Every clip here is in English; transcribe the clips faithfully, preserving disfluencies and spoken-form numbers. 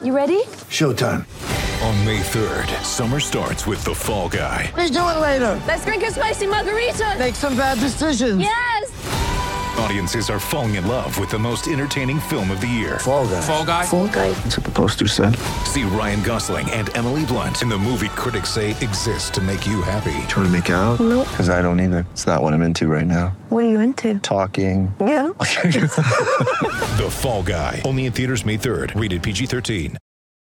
You ready? Showtime. On May third, summer starts with The Fall Guy. Let's do it later. Let's drink a spicy margarita. Make some bad decisions. Yes. Audiences are falling in love with the most entertaining film of the year. Fall Guy. Fall Guy. Fall Guy. That's what the poster said. See Ryan Gosling and Emily Blunt in the movie critics say exists to make you happy. Trying to make it out? Nope. Because I don't either. It's not what I'm into right now. What are you into? Talking. Yeah. The Fall Guy. Only in theaters May third. Rated P G thirteen.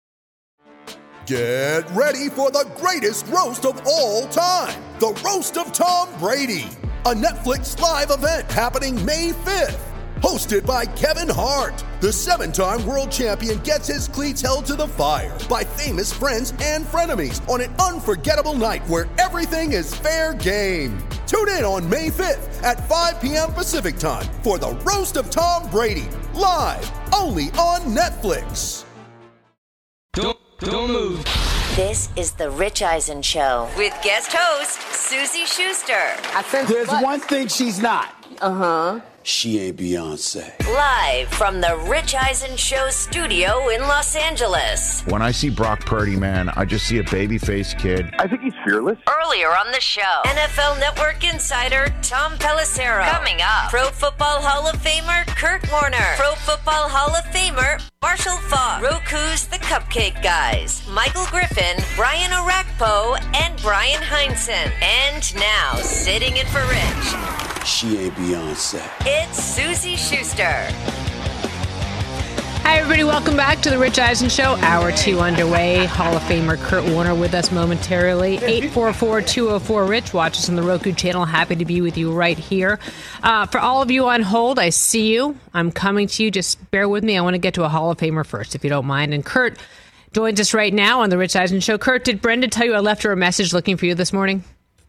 Get ready for the greatest roast of all time. The Roast of Tom Brady. A Netflix live event happening May fifth. Hosted by Kevin Hart. The seven-time world champion gets his cleats held to the fire by famous friends and frenemies on an unforgettable night where everything is fair game. Tune in on May fifth at five p.m. Pacific time for the Roast of Tom Brady. Live only on Netflix. Don't, don't move. This is The Rich Eisen Show with guest host Susie Schuster. I think there's one thing she's not. Uh-huh. She ain't Beyonce. Live from The Rich Eisen Show studio in Los Angeles. When I see Brock Purdy, man, I just see a baby-faced kid. I think he's fearless. Earlier on the show, N F L Network insider Tom Pelissero. Coming up, Pro Football Hall of Famer Kurt Warner. Pro Football Hall of Famer Marshall Faulk. Roku's The Cupcake Guys. Michael Griffin, Brian Orakpo, and Brian Heinsohn. And now, sitting in for Rich, She ain't Beyonce. it's Susie Schuster. Hi, everybody. Welcome back to the Rich Eisen Show. Hour two underway. Hall of Famer Kurt Warner with us momentarily. eight four four, two oh four, RICH. Watch us on the Roku channel. Happy to be with you right here. Uh, for all of you on hold, I see you. I'm coming to you. Just bear with me. I want to get to a Hall of Famer first, if you don't mind. And Kurt joins us right now on the Rich Eisen Show. Kurt, did Brenda tell you I left her a message looking for you this morning?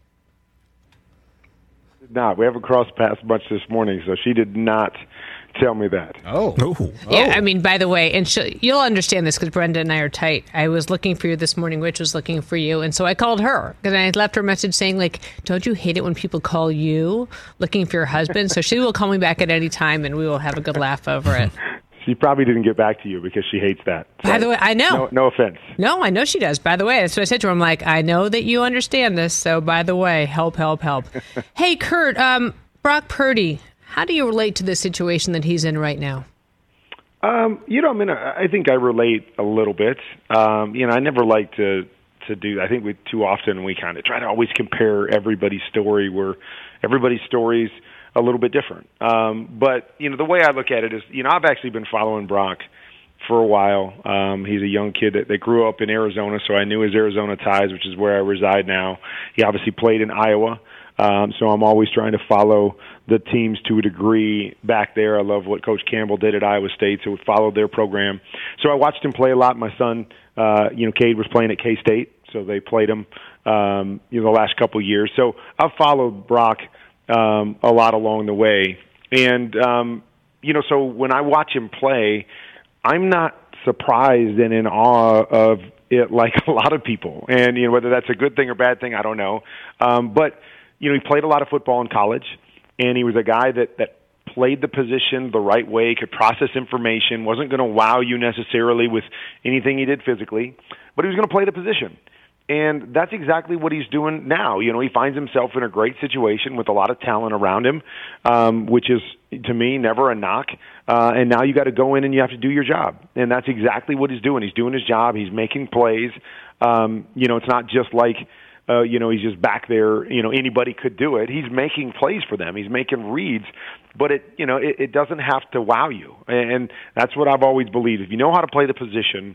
Not. We haven't crossed paths much this morning, so she did not tell me that. Oh. Oh. Yeah, I mean, by the way, and she'll, you'll understand this because Brenda and I are tight. I was looking for you this morning. Rich was looking for you. And so I called her because I left her a message saying, like, don't you hate it when people call you looking for your husband? So she will call me back at any time and we will have a good laugh over it. She probably didn't get back to you because she hates that. So, By the way, I know. No, no offense. No, I know she does. By the way, that's what I said to her. I'm like, I know that you understand this. So by the way, help, help, help. Hey, Kurt, um, Brock Purdy, how do you relate to the situation that he's in right now? Um, you know, I mean, I I think I relate a little bit. Um, you know, I never like to to do. I think we too often we kind of try to always compare everybody's story, where everybody's story's a little bit different. Um, but you know, the way I look at it is, you know, I've actually been following Brock for a while. Um, he's a young kid that, that grew up in Arizona, so I knew his Arizona ties, which is where I reside now. He obviously played in Iowa. Um, so I'm always trying to follow the teams to a degree back there. I love what Coach Campbell did at Iowa State, so we followed their program. So I watched him play a lot. My son, uh, you know, Cade was playing at K-State, so they played him, um, you know, the last couple of years. So I've followed Brock um, a lot along the way. And, um, you know, so when I watch him play, I'm not surprised and in awe of it like a lot of people. And, you know, whether that's a good thing or bad thing, I don't know. Um, but, you know, he played a lot of football in college, and he was a guy that, that played the position the right way, could process information, wasn't going to wow you necessarily with anything he did physically, but he was going to play the position. And that's exactly what he's doing now. You know, he finds himself in a great situation with a lot of talent around him, um, which is, to me, never a knock. Uh, and now you got to go in and you have to do your job. And that's exactly what he's doing. He's doing his job. He's making plays. Um, you know, it's not just like, Uh, you know, he's just back there, you know, anybody could do it. He's making plays for them. He's making reads, but it, you know, it, it doesn't have to wow you. And that's what I've always believed. If you know how to play the position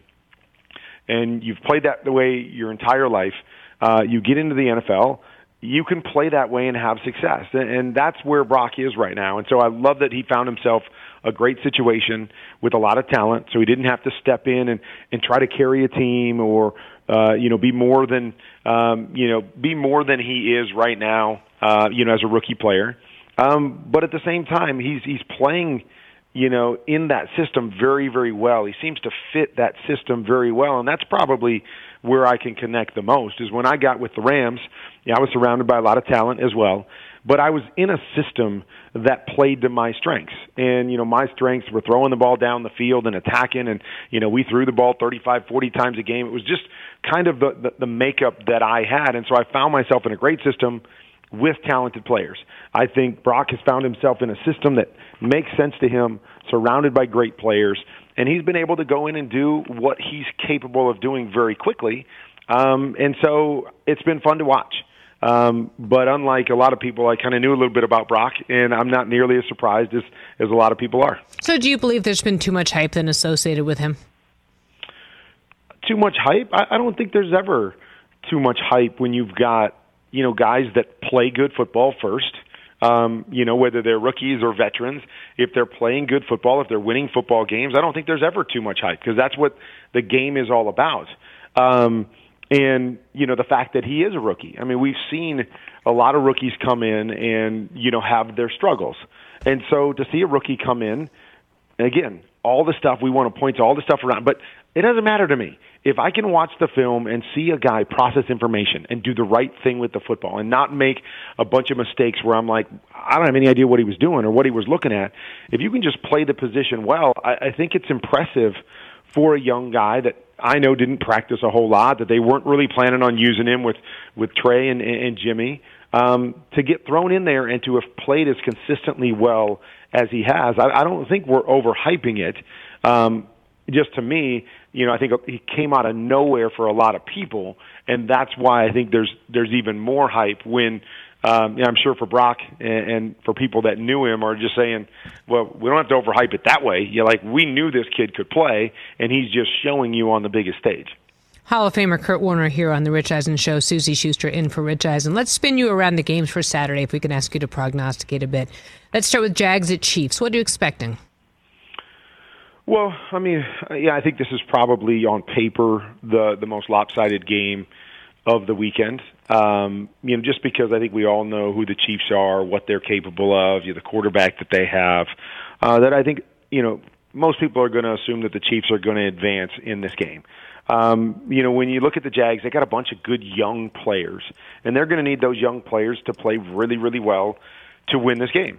and you've played that the way your entire life, uh, you get into the N F L, you can play that way and have success. And, and that's where Brock is right now. And so I love that he found himself a great situation with a lot of talent, so he didn't have to step in and, and try to carry a team or, uh, you know, be more than, um, you know, be more than he is right now, uh, you know, as a rookie player. Um, but at the same time, he's he's playing, you know, in that system very, very well. He seems to fit that system very well, and that's probably where I can connect the most is when I got with the Rams. Yeah, I was surrounded by a lot of talent as well. but I was in a system that played to my strengths. And, you know, my strengths were throwing the ball down the field and attacking, and, you know, we threw the ball thirty-five, forty times a game. It was just kind of the, the, the makeup that I had, and so I found myself in a great system with talented players. I think Brock has found himself in a system that makes sense to him, surrounded by great players, and he's been able to go in and do what he's capable of doing very quickly. Um, and so it's been fun to watch. Um, but unlike a lot of people, I kind of knew a little bit about Brock, and I'm not nearly as surprised as, as a lot of people are. So do you believe there's been too much hype then associated with him? Too much hype? I, I don't think there's ever too much hype when you've got, you know, guys that play good football first. Um, you know, whether they're rookies or veterans, if they're playing good football, if they're winning football games, I don't think there's ever too much hype because that's what the game is all about. Um, and, you know, the fact that he is a rookie. I mean, we've seen a lot of rookies come in and, you know, have their struggles. And so to see a rookie come in, again, all the stuff, we want to point to all the stuff around, but it doesn't matter to me. If I can watch the film and see a guy process information and do the right thing with the football and not make a bunch of mistakes where I'm like, I don't have any idea what he was doing or what he was looking at, if you can just play the position well, I, I think it's impressive for a young guy that I know didn't practice a whole lot, that they weren't really planning on using him with, with Trey and, and Jimmy, um, to get thrown in there and to have played as consistently well as he has. I, I don't think we're overhyping it. Um, just to me, you know, I think he came out of nowhere for a lot of people, and that's why I think there's there's even more hype when, um, you know, I'm sure for Brock and, and for people that knew him are just saying, well, we don't have to overhype it that way. You're like, we knew this kid could play, and he's just showing you on the biggest stage. Hall of Famer Kurt Warner here on the Rich Eisen Show. Susie Schuster in for Rich Eisen. Let's spin you around the games for Saturday if we can ask you to prognosticate a bit. Let's start with Jags at Chiefs. What are you expecting? Well, I mean, yeah, I think this is probably on paper the the most lopsided game of the weekend. Um, you know, just because I think we all know who the Chiefs are, what they're capable of, you know, the quarterback that they have. Uh, that I think, you know, most people are going to assume that the Chiefs are going to advance in this game. Um, you know, when you look at the Jags, they got a bunch of good young players, and they're going to need those young players to play really, really well to win this game.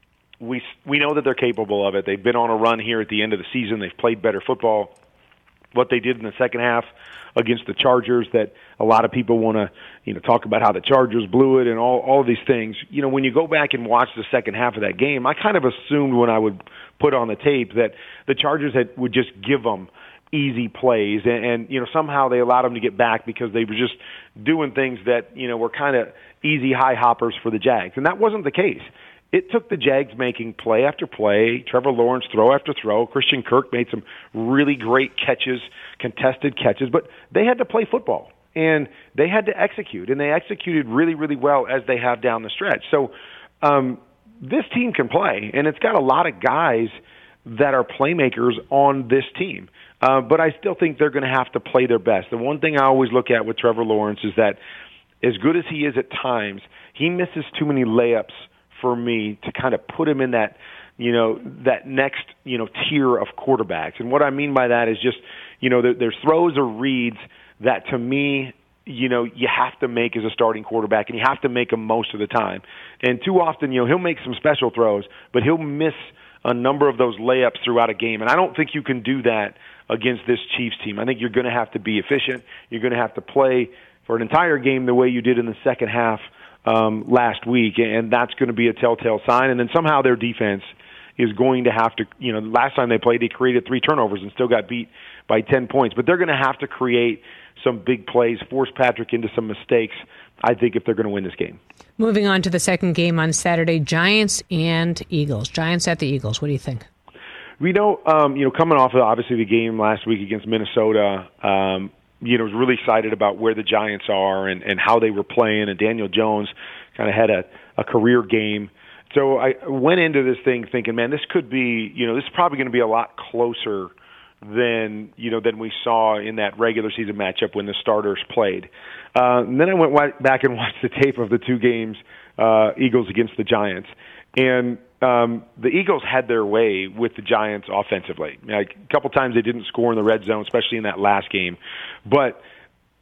We we know that they're capable of it. They've been on a run here at the end of the season. They've played better football. What they did in the second half against the Chargers, that a lot of people want to, you know, talk about how the Chargers blew it and all all of these things. You know, when you go back and watch the second half of that game, I kind of assumed when I would put on the tape that the Chargers had, would just give them easy plays, and, and you know, somehow they allowed them to get back because they were just doing things that, you know, were kind of easy high hoppers for the Jags, and that wasn't the case. It took the Jags making play after play, Trevor Lawrence throw after throw. Christian Kirk made some really great catches, contested catches, but they had to play football, and they had to execute, and they executed really, really well as they have down the stretch. So um, this team can play, and it's got a lot of guys that are playmakers on this team. Uh, but I still think they're going to have to play their best. The one thing I always look at with Trevor Lawrence is that as good as he is at times, he misses too many layups for me to kind of put him in that, you know, that next, you know, tier of quarterbacks. And what I mean by that is just, you know, there, there's throws or reads that to me, you know, you have to make as a starting quarterback, and you have to make them most of the time. And too often, you know, he'll make some special throws, but he'll miss a number of those layups throughout a game. And I don't think you can do that against this Chiefs team. I think you're going to have to be efficient. You're going to have to play for an entire game the way you did in the second half um, last week, and that's going to be a telltale sign. And then somehow their defense is going to have to, you know, last time they played, they created three turnovers and still got beat by ten points. But they're going to have to create some big plays, force Patrick into some mistakes, I think, if they're going to win this game. Moving on to the second game on Saturday, Giants and Eagles. Giants at the Eagles. What do you think? We know, um, you know, coming off of obviously the game last week against Minnesota, um, you know, was really excited about where the Giants are and, and how they were playing. And Daniel Jones kind of had a, a career game. So I went into this thing thinking, man, this could be, you know, this is probably going to be a lot closer than, you know, than we saw in that regular season matchup when the starters played. Uh, and then I went back and watched the tape of the two games, uh, Eagles against the Giants. And um, the Eagles had their way with the Giants offensively. Like, a couple times they didn't score in the red zone, especially in that last game. But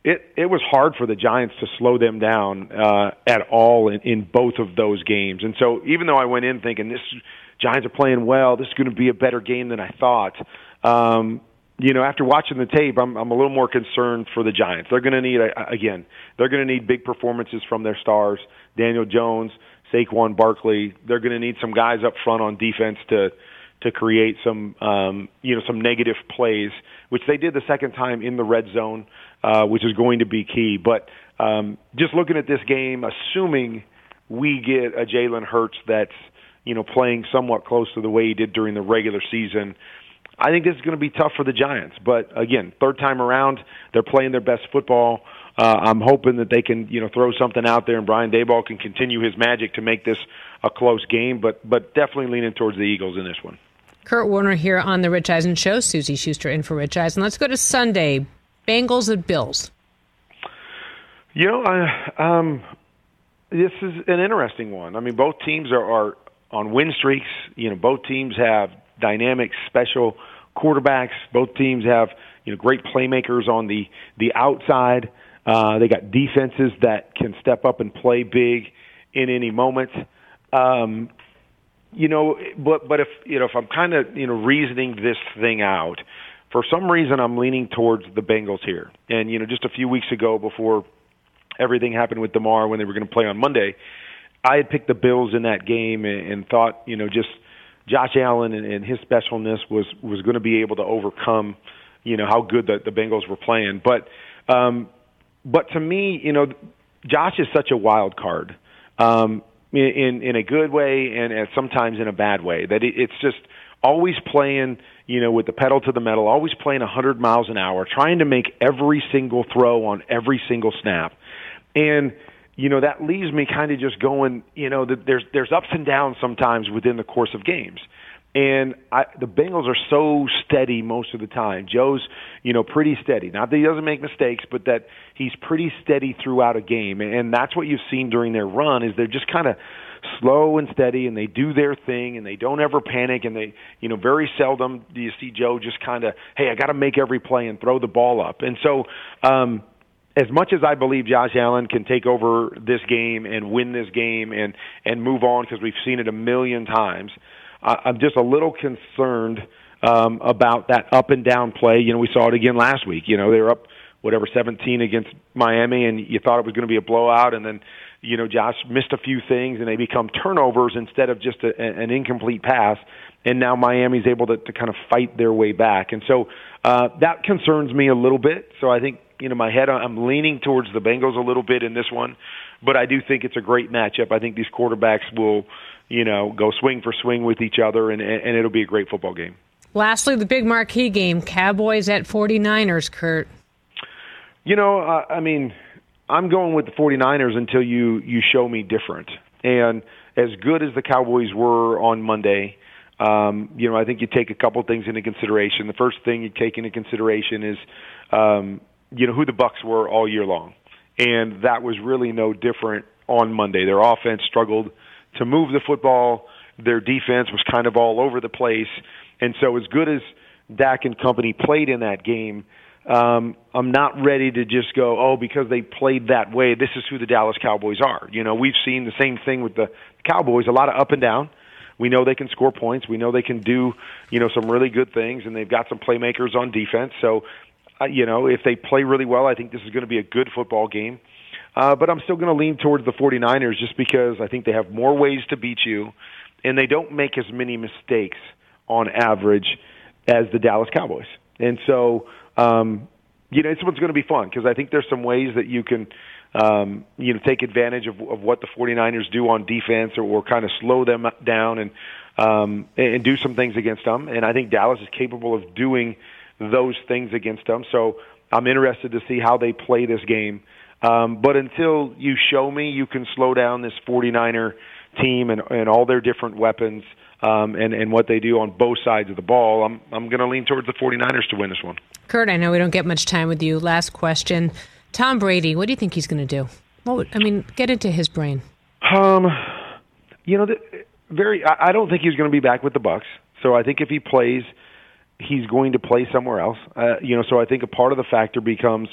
it it was hard for the Giants to slow them down uh, at all in, in both of those games. And so even though I went in thinking this Giants are playing well, this is going to be a better game than I thought, um, you know, after watching the tape, I'm, I'm a little more concerned for the Giants. They're going to need, again, they're going to need big performances from their stars, Daniel Jones, Saquon Barkley. They're going to need some guys up front on defense to to create some, um, you know, some negative plays, which they did the second time in the red zone, uh, which is going to be key. But um, just looking at this game, assuming we get a Jalen Hurts that's, you know, playing somewhat close to the way he did during the regular season, I think this is going to be tough for the Giants. But, again, third time around, they're playing their best football. Uh, I'm hoping that they can, you know, throw something out there and Brian Daboll can continue his magic to make this a close game, but but definitely leaning towards the Eagles in this one. Kurt Warner here on the Rich Eisen Show. Susie Schuster in for Rich Eisen. Let's go to Sunday. Bengals at Bills. You know, I, um, this is an interesting one. I mean, both teams are, are on win streaks. You know, both teams have dynamic, special quarterbacks. Both teams have, you know, great playmakers on the the outside. Uh, they got defenses that can step up and play big in any moment. Um, You know, but but if you know if I'm kind of you know reasoning this thing out, for some reason I'm leaning towards the Bengals here. And you know, just a few weeks ago, before everything happened with DeMar when they were going to play on Monday, I had picked the Bills in that game and, and thought you know just Josh Allen and, and his specialness was was going to be able to overcome you know how good the, the Bengals were playing. But um, but to me, you know, Josh is such a wild card. Um, In, in a good way and, and sometimes in a bad way. That it, it's just always playing, you know, with the pedal to the metal, always playing one hundred miles an hour, trying to make every single throw on every single snap. And, you know, that leaves me kind of just going, you know, that there's there's ups and downs sometimes within the course of games. And I, the Bengals are so steady most of the time. Joe's, you know, pretty steady. Not that he doesn't make mistakes, but that he's pretty steady throughout a game. And that's what you've seen during their run is they're just kind of slow and steady, and they do their thing, and they don't ever panic. And they, you know, very seldom do you see Joe just kind of, hey, I got to make every play and throw the ball up. And so, um, as much as I believe Josh Allen can take over this game and win this game and and move on because we've seen it a million times. I'm just a little concerned um, about that up and down play. You know, we saw it again last week. You know, they were up, whatever, seventeen against Miami, and you thought it was going to be a blowout, and then, you know, Josh missed a few things, and they become turnovers instead of just a, an incomplete pass, and now Miami's able to, to kind of fight their way back. And so uh, that concerns me a little bit. So I think, you know, my head, I'm leaning towards the Bengals a little bit in this one, but I do think it's a great matchup. I think these quarterbacks will, you know, go swing for swing with each other, and, and it'll be a great football game. Lastly, the big marquee game, Cowboys at forty-niners, Kurt. You know, uh, I mean, I'm going with the forty-niners until you, you show me different. And as good as the Cowboys were on Monday, um, you know, I think you take a couple things into consideration. The first thing you take into consideration is, um, you know, who the Bucs were all year long. And that was really no different on Monday. Their offense struggled to move the football. Their defense was kind of all over the place. And so as good as Dak and company played in that game, um, I'm not ready to just go, oh, because they played that way, this is who the Dallas Cowboys are. You know, we've seen the same thing with the Cowboys, a lot of up and down. We know they can score points. We know they can do, you know, some really good things, and they've got some playmakers on defense. So, uh, you know, if they play really well, I think this is going to be a good football game. Uh, but I'm still going to lean towards the forty-niners just because I think they have more ways to beat you, and they don't make as many mistakes on average as the Dallas Cowboys. And so, um, you know, this one's going to be fun because I think there's some ways that you can, um, you know, take advantage of, of what the forty-niners do on defense or, or kind of slow them down and um, and do some things against them. And I think Dallas is capable of doing those things against them. So I'm interested to see how they play this game. Um, but until you show me you can slow down this forty-niner team and, and all their different weapons um, and, and what they do on both sides of the ball, I'm I'm going to lean towards the forty-niners to win this one. Kurt, I know we don't get much time with you. Last question. Tom Brady, what do you think he's going to do? What would, I mean, get into his brain. Um, you know, the, very. I, I don't think he's going to be back with the Bucs. So I think if he plays, he's going to play somewhere else. Uh, you know, so I think a part of the factor becomes,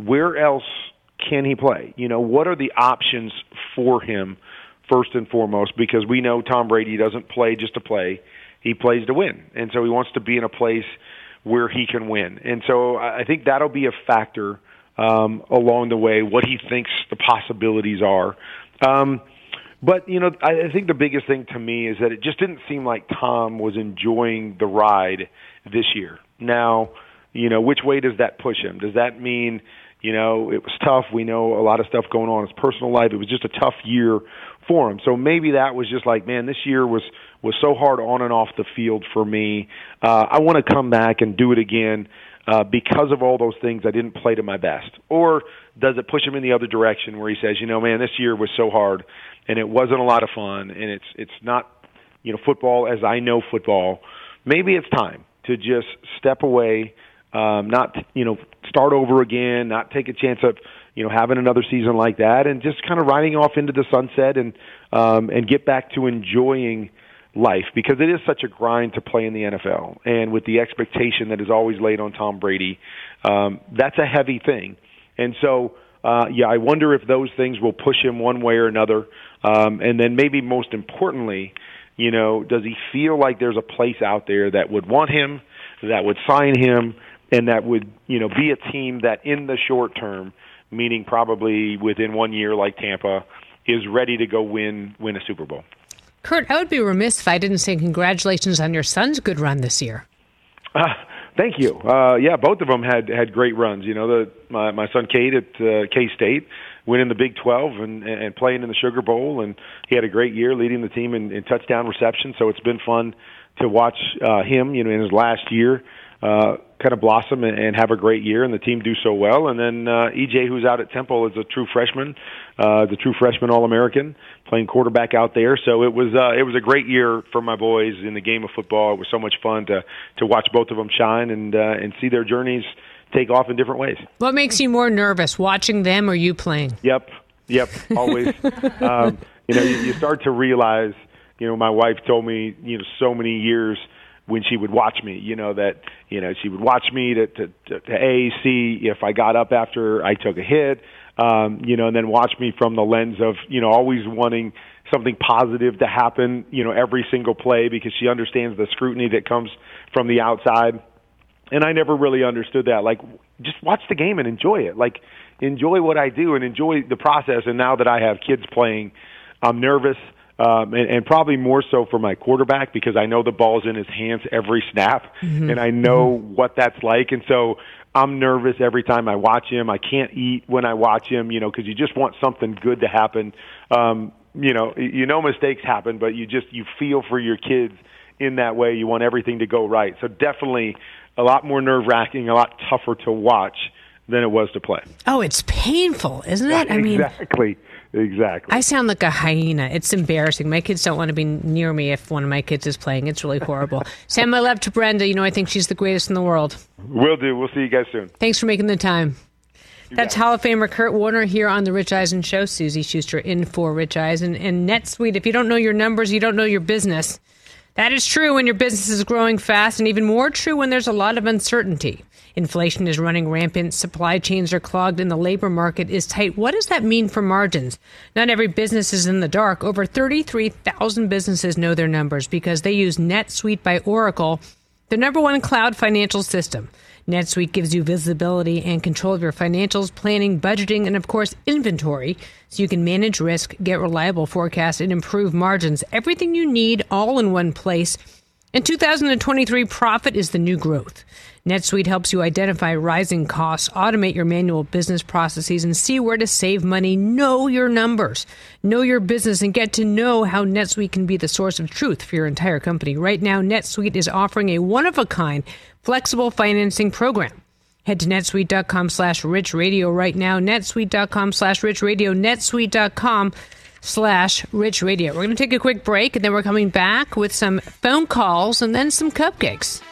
where else can he play? You know, what are the options for him first and foremost? Because we know Tom Brady doesn't play just to play. He plays to win. And so he wants to be in a place where he can win. And so I think that'll be a factor um, along the way, what he thinks the possibilities are. Um, but, you know, I, I think the biggest thing to me is that it just didn't seem like Tom was enjoying the ride this year. Now, you know, which way does that push him? Does that mean, you know, it was tough? We know a lot of stuff going on in his personal life. It was just a tough year for him. So maybe that was just like, man, this year was, was so hard on and off the field for me. Uh, I want to come back and do it again uh, because of all those things I didn't play to my best. Or does it push him in the other direction where he says, you know, man, this year was so hard and it wasn't a lot of fun and it's it's not, you know, football as I know football. Maybe it's time to just step away, um, not, you know, start over again, not take a chance of, you know, having another season like that, and just kind of riding off into the sunset and um, and get back to enjoying life, because it is such a grind to play in the N F L. And with the expectation that is always laid on Tom Brady, um, that's a heavy thing. And so, uh, yeah, I wonder if those things will push him one way or another. Um, and then maybe most importantly, you know, does he feel like there's a place out there that would want him, that would sign him, and that would, you know, be a team that in the short term, meaning probably within one year like Tampa, is ready to go win win a Super Bowl. Kurt, I would be remiss if I didn't say congratulations on your son's good run this year. Uh, thank you. Uh, yeah, both of them had, had great runs. You know, the, my, my son Cade at uh, K-State winning the Big twelve and, and playing in the Sugar Bowl, and he had a great year leading the team in, in touchdown reception, so it's been fun to watch uh, him, you know, in his last year, uh, kind of blossom and, and have a great year, and the team do so well. And then uh, E J, who's out at Temple, is a true freshman, uh, the true freshman All-American, playing quarterback out there. So it was uh, it was a great year for my boys in the game of football. It was so much fun to to watch both of them shine and uh, and see their journeys take off in different ways. What makes you more nervous, watching them or you playing? Yep, yep, always. um, you know, you, you start to realize. You know, my wife told me, you know, so many years when she would watch me, you know, that, you know, she would watch me to, to, to, to A, see if I got up after I took a hit, um, you know, and then watch me from the lens of, you know, always wanting something positive to happen, you know, every single play, because she understands the scrutiny that comes from the outside. And I never really understood that. Like, just watch the game and enjoy it. Like, enjoy what I do and enjoy the process. And now that I have kids playing, I'm nervous. Um, and, and probably more so for my quarterback, because I know the ball's in his hands every snap, mm-hmm. and I know mm-hmm. what that's like. And so I'm nervous every time I watch him. I can't eat when I watch him, you know, because you just want something good to happen. Um, you know, you know mistakes happen, but you just you feel for your kids in that way. You want everything to go right. So definitely a lot more nerve-wracking, a lot tougher to watch than it was to play. Oh, it's painful, isn't it? Yeah, I mean, exactly. Exactly. I sound like a hyena. It's embarrassing. My kids don't want to be near me if one of my kids is playing. It's really horrible. Send my love to Brenda. You know, I think she's the greatest in the world. Will do. We'll see you guys soon. Thanks for making the time. You That's Hall of Famer Kurt Warner here on The Rich Eisen Show. Susie Schuster in for Rich Eisen. And NetSuite, if you don't know your numbers, you don't know your business. That is true when your business is growing fast, and even more true when there's a lot of uncertainty. Inflation is running rampant, supply chains are clogged, and the labor market is tight. What does that mean for margins? Not every business is in the dark. Over thirty-three thousand businesses know their numbers because they use NetSuite by Oracle, the number one cloud financial system. NetSuite gives you visibility and control of your financials, planning, budgeting, and, of course, inventory, so you can manage risk, get reliable forecasts, and improve margins. Everything you need all in one place. In two thousand twenty-three, profit is the new growth. NetSuite helps you identify rising costs, automate your manual business processes, and see where to save money. Know your numbers, know your business, and get to know how NetSuite can be the source of truth for your entire company. Right now, NetSuite is offering a one-of-a-kind flexible financing program. Head to netsuite.com slash rich radio right now, netsuite.com slash rich radio, netsuite.com slash rich radio. We're going to take a quick break, and then we're coming back with some phone calls and then some cupcakes.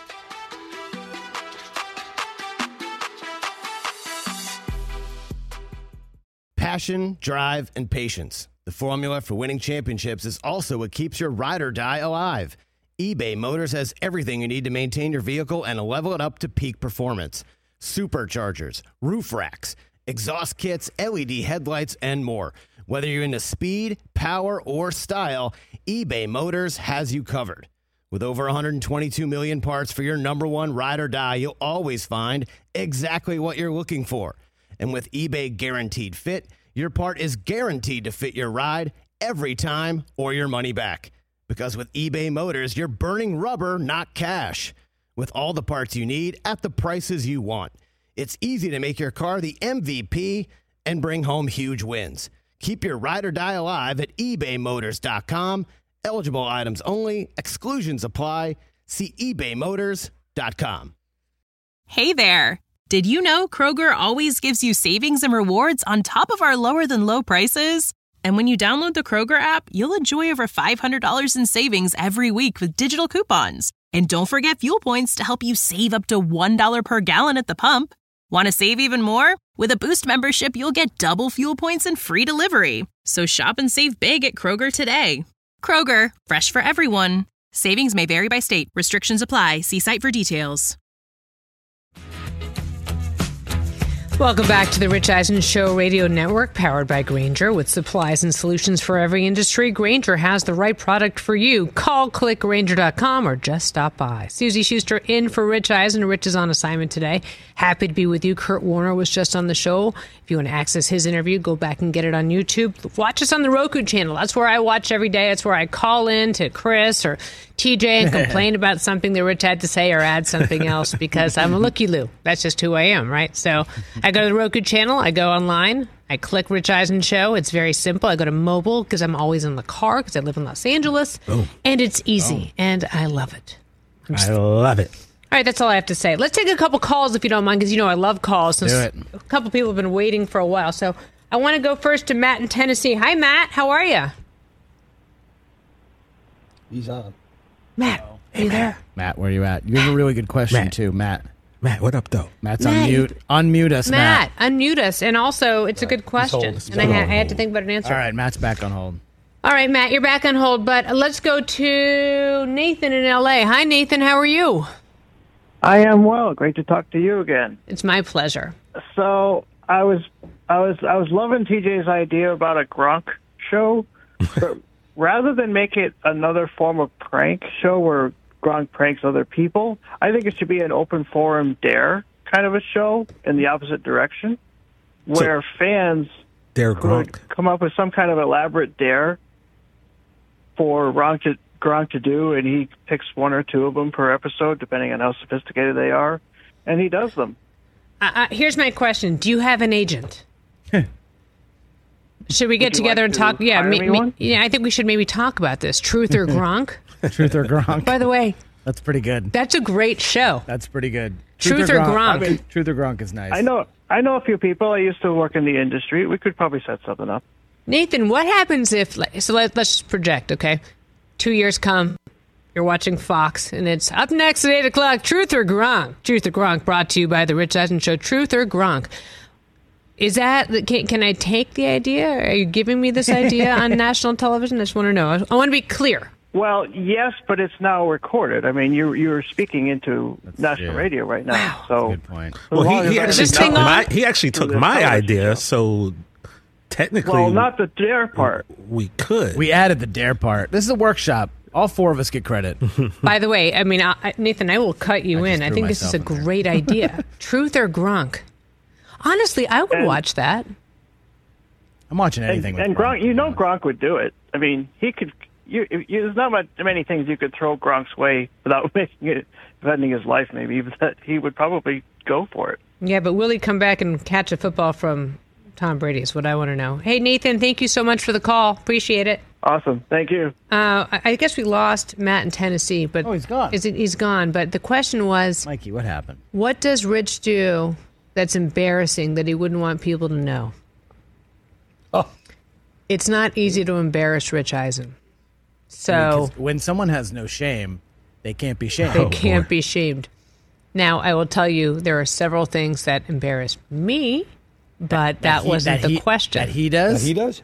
Passion, drive, and patience. The formula for winning championships is also what keeps your ride or die alive. eBay Motors has everything you need to maintain your vehicle and level it up to peak performance. Superchargers, roof racks, exhaust kits, L E D headlights, and more. Whether you're into speed, power, or style, eBay Motors has you covered. With over one hundred twenty-two million parts for your number one ride or die, you'll always find exactly what you're looking for. And with eBay Guaranteed Fit, your part is guaranteed to fit your ride every time or your money back. Because with eBay Motors, you're burning rubber, not cash. With all the parts you need at the prices you want. It's easy to make your car the M V P and bring home huge wins. Keep your ride or die alive at ebay motors dot com. Eligible items only. Exclusions apply. See ebay motors dot com. Hey there. Did you know Kroger always gives you savings and rewards on top of our lower than low prices? And when you download the Kroger app, you'll enjoy over five hundred dollars in savings every week with digital coupons. And don't forget fuel points to help you save up to one dollar per gallon at the pump. Want to save even more? With a Boost membership, you'll get double fuel points and free delivery. So shop and save big at Kroger today. Kroger, fresh for everyone. Savings may vary by state. Restrictions apply. See site for details. Welcome back to the Rich Eisen Show Radio Network, powered by Grainger. With supplies and solutions for every industry, Grainger has the right product for you. Call, click Grainger dot com, or just stop by. Susie Schuster in for Rich Eisen. Rich is on assignment today. Happy to be with you. Kurt Warner was just on the show. If you want to access his interview, go back and get it on YouTube. Watch us on the Roku channel. That's where I watch every day. That's where I call in to Chris or T J and complain about something that Rich had to say or add something else because I'm a looky-loo. That's just who I am, right? So I go to the Roku channel. I go online. I click Rich Eisen Show. It's very simple. I go to mobile because I'm always in the car because I live in Los Angeles. Boom. And it's easy. Oh. And I love it. Just, I love it. All right, that's all I have to say. Let's take a couple calls if you don't mind because, you know, I love calls. Do it. A couple people have been waiting for a while. So I want to go first to Matt in Tennessee. Hi, Matt. How are you? He's on. Matt, oh. are you there? Matt, where are you at? You have a really good question, Matt. too, Matt. Matt, what up, though? Matt's Matt. on mute. Unmute us, Matt. Matt, unmute us. And also, it's a good question. And I, ha- I had to think about an answer. All right, Matt's back on hold. All right, Matt, you're back on hold. But let's go to Nathan in L A. Hi, Nathan. How are you? I am well. Great to talk to you again. It's my pleasure. So I was, I was, I was loving T J's idea about a Gronk show, but rather than make it another form of prank show where Gronk pranks other people, I think it should be an open forum dare kind of a show in the opposite direction, where so, fans dare could Gronk. come up with some kind of elaborate dare for Gronk to, Gronk to do, and he picks one or two of them per episode, depending on how sophisticated they are, and he does them. Uh, uh, here's my question. Do you have an agent? Should we get together like and talk? To yeah, me, me me, yeah. I think we should maybe talk about this. Truth or Gronk? Truth or Gronk. By the way, that's pretty good. That's a great show. That's pretty good. Truth, Truth or Gronk. Gronk. I mean, Truth or Gronk is nice. I know. I know a few people. I used to work in the industry. We could probably set something up. Nathan, what happens if? So let, let's just project. Okay, two years come. You're watching Fox, and it's up next at eight o'clock. Truth or Gronk? Truth or Gronk, brought to you by the Rich Eisen Show. Truth or Gronk? Is that, can, can I take the idea? Are you giving me this idea on national television? I just want to know. I, I want to be clear. Well, yes, but it's now recorded. I mean, you, you're speaking into That's, national yeah. radio right now. Wow. So, good point. Well, he, he, actually took my, he actually took my idea, show. so technically... Well, not the dare part. We could. We added the dare part. This is a workshop. All four of us get credit. By the way, I mean, I, Nathan, I will cut you I in. I think this is a great idea. Truth or Gronk? Honestly, I would and, watch that. I'm watching anything and, with and Gronk. Gronk. You know Gronk would do it. I mean, he could... You, you, there's not much, many things you could throw Gronk's way without making it, defending his life, maybe, but that he would probably go for it. Yeah, but will he come back and catch a football from Tom Brady is what I want to know. Hey, Nathan, thank you so much for the call. Appreciate it. Awesome. Thank you. Uh, I, I guess we lost Matt in Tennessee, but oh, he's gone. Is it, he's gone. But the question was, Mikey, what happened? What does Rich do that's embarrassing that he wouldn't want people to know? Oh, it's not easy to embarrass Rich Eisen. So I mean, when someone has no shame, they can't be shamed. They can't be shamed. Now, I will tell you, there are several things that embarrass me, but that, that he, wasn't that the he, question. That he does? That he does?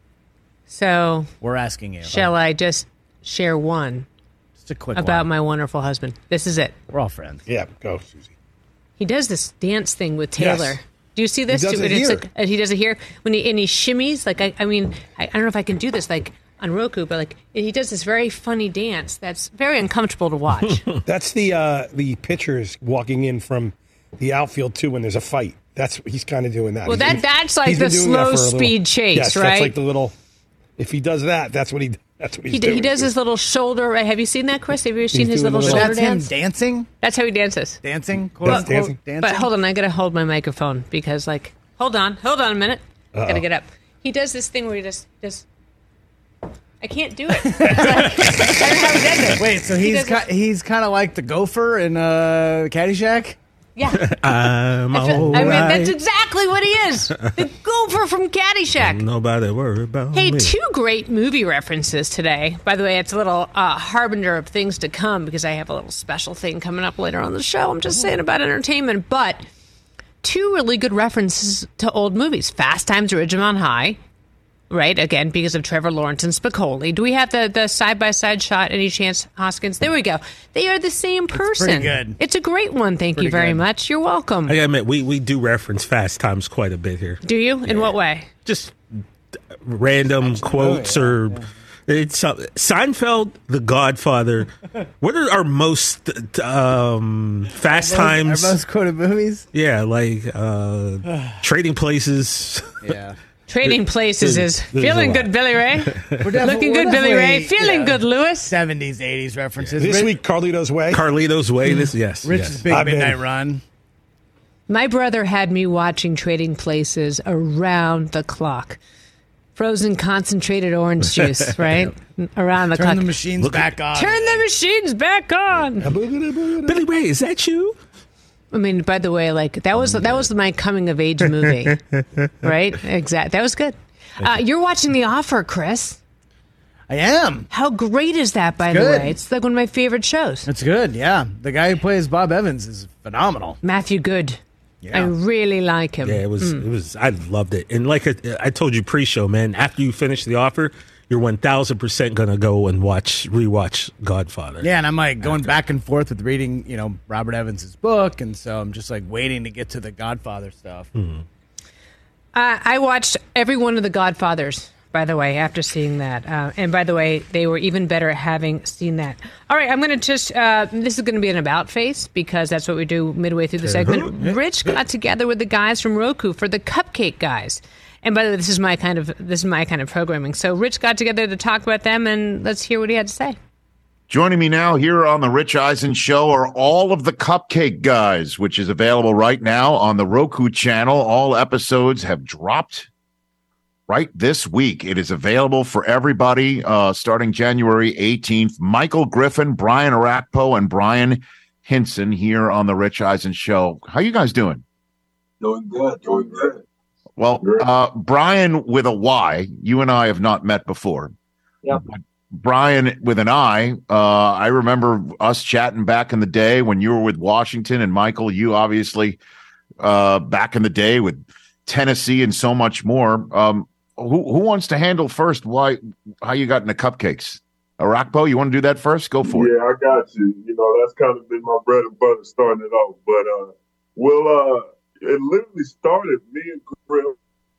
So we're asking you. Shall I just share one? Just a quick about one. my wonderful husband. This is it. We're all friends. Yeah, go, Susie. He does this dance thing with Taylor. Yes. Do you see this? He does it it's here. Like, he does it here when he and he shimmies. Like I, I mean, I, I don't know if I can do this like on Roku, but like he does this very funny dance that's very uncomfortable to watch. That's the uh, the pitchers walking in from the outfield too when there's a fight. That's he's kind of doing that. Well, He's that been- that's like he's the been doing that slow for a little- speed chase, yes, right? That's like the little. If he does that, that's what he. That's what he's He, d- doing. he does his little shoulder. Have you seen that, Chris? Have you ever seen his doing little a little- shoulder That's him dance? dancing? That's how he dances. Dancing? That's Quote, unquote, dancing? dancing? But hold on, I gotta hold my microphone because, like, hold on, hold on a minute. I gotta Uh-oh. get up. He does this thing where he just, just. I can't do it. It's like- I don't know how he does it. Wait, so He he's does ki- he's kind of like the gopher in uh, Caddyshack? Yeah. I'm I, feel- all I mean, right. that's exactly what he is. The gopher from Caddyshack. Nobody worry about Hey, me. two great movie references today. By the way, it's a little uh, harbinger of things to come because I have a little special thing coming up later on the show. I'm just saying about entertainment, but two really good references to old movies. Fast Times at Ridgemont High, right? Again, because of Trevor Lawrence and Spicoli. Do we have the, the side-by-side shot? Any chance, Hoskins? There we go. They are the same person. pretty good. It's a great one. Thank Pretty you very good. much. You're welcome. I gotta admit, we, we do reference Fast Times quite a bit here. Do you? In what way? Just random quotes or it's uh, Seinfeld, The Godfather. What are our most um, Fast Our most- Times? our most quoted movies? Yeah, like uh, Trading Places. Yeah. Trading Places There's- is there's feeling a lot. good, Billy Ray. We're defi- Looking we're good, Billy Ray. definitely, Feeling yeah, good, Lewis. seventies, eighties references. This Rich- week, Carlito's Way. Carlito's Way. This yes. Rich's yes. Big I've been- Midnight Run. My brother had me watching Trading Places around the clock. Frozen concentrated orange juice, right? Around the Turn clock. the machines back on. Turn the machines back on. Billy Ray, is that you? I mean, by the way, like that was that was my coming of age movie, right? Exactly. That was good. Uh, you're watching The Offer, Chris. I am. How great is that, by It's the good. way? It's like one of my favorite shows. It's good, yeah. The guy who plays Bob Evans is phenomenal. Matthew Good. I really like him. Yeah, it was. Mm. It was. I loved it. And like I, I told you pre-show, man, after you finish The Offer, you're one thousand percent gonna go and watch rewatch Godfather. Yeah, and I'm like going back and forth with reading, you know, Robert Evans' book, and so I'm just like waiting to get to the Godfather stuff. Mm-hmm. Uh, I watched every one of the Godfathers, by the way, after seeing that. Uh, and by the way, they were even better having seen that. All right, I'm going to just, uh, this is going to be an about face because that's what we do midway through the segment. Rich got together with the guys from Roku for the Cupcake Guys. And by the way, this is my kind of this is my kind of programming. So Rich got together to talk about them, and let's hear what he had to say. Joining me now here on the Rich Eisen Show are all of the Cupcake Guys, which is available right now on the Roku channel. All episodes have dropped right this week. It is available for everybody uh, starting January eighteenth. Michael Griffin, Brian Arakpo, and Brian Hinson here on the Rich Eisen Show. How you guys doing? Doing good, doing good. Well, uh, Brian with a Y, you and I have not met before. Yep. Brian with an I, uh, I remember us chatting back in the day when you were with Washington, and Michael, you obviously uh, back in the day with Tennessee and so much more. Um, who who wants to handle first? Why how you got into cupcakes? Arakpo, you want to do that first? Go for it. Yeah, I got you. You know, that's kind of been my bread and butter starting it off. But uh, well, uh, it literally started. Me and Griff